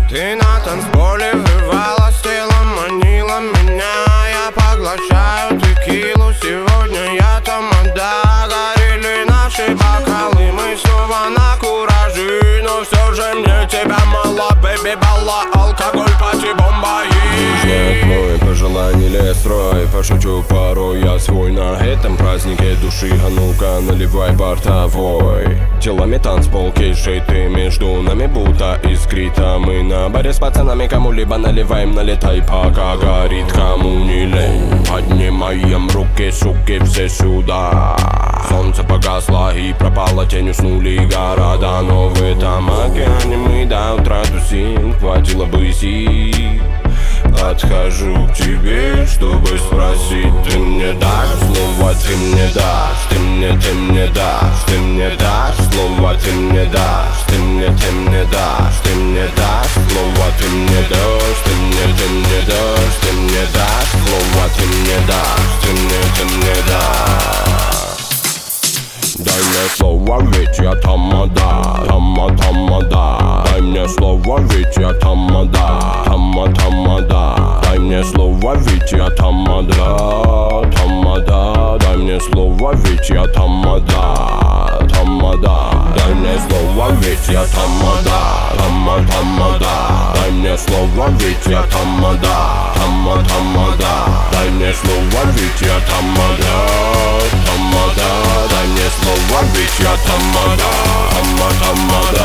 Ты на танцполе врывалась, телом манила меня. Я поглощаю текилу, сегодня я тамада. Горели наши бокалы, мы снова на кураже. Но все же мне тебя мало, бэби, балла, алкоголь, пати, бомба. Знает мой пожелание строй, пошучу порой я свой на этом празднике души. А ну-ка наливай бортовой. Телами танцпол, кейшей ты между нами будто искрит. А мы на баре с пацанами кому-либо наливаем, налетай пока горит, кому не лень. Поднимаем руки, суки, все сюда. Солнце погасло и пропало, тень, уснули города. Но в этом океане мы до утра тусим, хватило бы сил. Подхожу к тебе, чтобы спросить: ты мне дашь слово, ты мне дашь, ты мне дашь, ты мне дашь слово, ты мне дашь, ты мне дашь, ты мне дашь слово, ты мне дашь, ты мне дашь, ты мне дашь слово, ты мне дашь, ты мне дашь. Дай мне слово, ведь я тамада, тамада. Дай мне слово, ведь я тамада, тамада. Дай мне слово, ведь я тамада, тамада. Дай мне слово, ведь я тамада, тамада. Дай мне слово, ведь я тамада, тамада. Дай мне слово, ведь я тамада, тамада. Дай мне слово, ведь я тамада, тамада. Дай мне слово, ведь я тамада, тамада.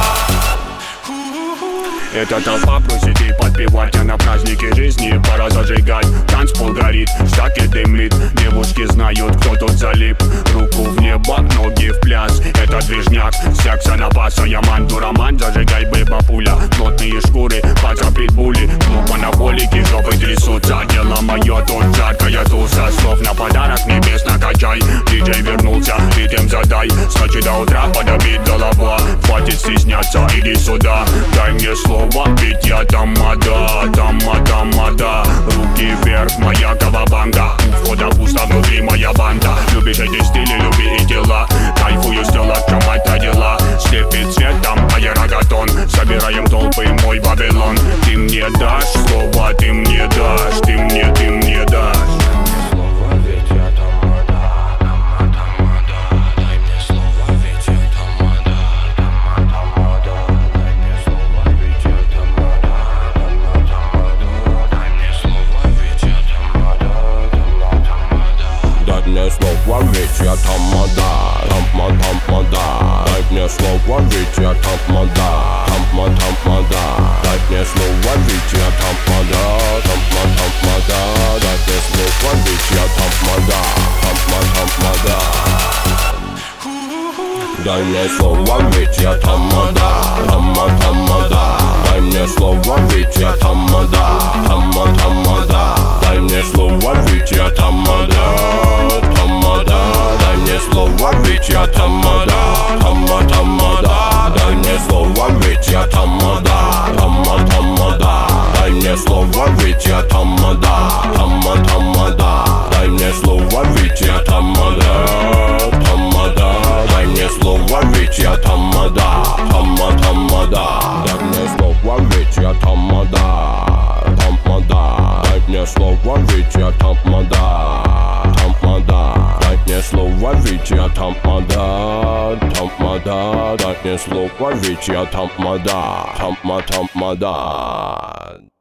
Эта толпа просит и подпевать, а на празднике жизни пора зажигать. Танцпол горит, штаки дымлит, девушки знают, кто тут залип. Руку в небо, ноги в пляс, это движняк, секса напаса. Я манду роман, зажигай, бэба пуля. Плотные шкуры, паца притбули, клуб анаболики, жопы трясутся. Дело мое, тут жаркая туса, слов на подарок небес накачай. Диджей вернулся, ритм задай, скачи до утра, подобит голова. Хватит стесняться, иди сюда, дай мне слово. Ведь я тамада, тамада. Руки вверх, моя кавабанга. У входа пусто, внутри моя банда. Любишь эти стили, люби и дела. Кайфую с тела, в чем это дела. Слепит цветом аэрогатон. Собираем толпы, мой Вавилон. Ты мне дашь слово, ты мне дашь, ты мне дашь. Мне слово, ведь я тамада, тамада. Дай мне слово, ведь я тамада, тамада. Дай мне слово, ведь я тамада, тамада. Дай мне слово, ведь я тамада, тамада. Дай мне слово, ведь я тамада, тамада. Дай мне слово, ведь я тамада, тамада. Дай мне слово, ведь я тамада, тамада. Дай мне слово, ведь я тамада, тамада. Дай мне слово, ведь я тамада, тамада. Дай мне слово, ведь я тамада, тамада. Дай мне слово, ведь я тамада, тамада. Дай мне слово, ведь я тамада, тамада. Дай мне слово, ведь я тамада, тамада. Дай мне слово, ведь я тамада, тамада. Дай мне слово, ведь я тамада, тамада. Дай мне слово, ведь я тамада, тамада.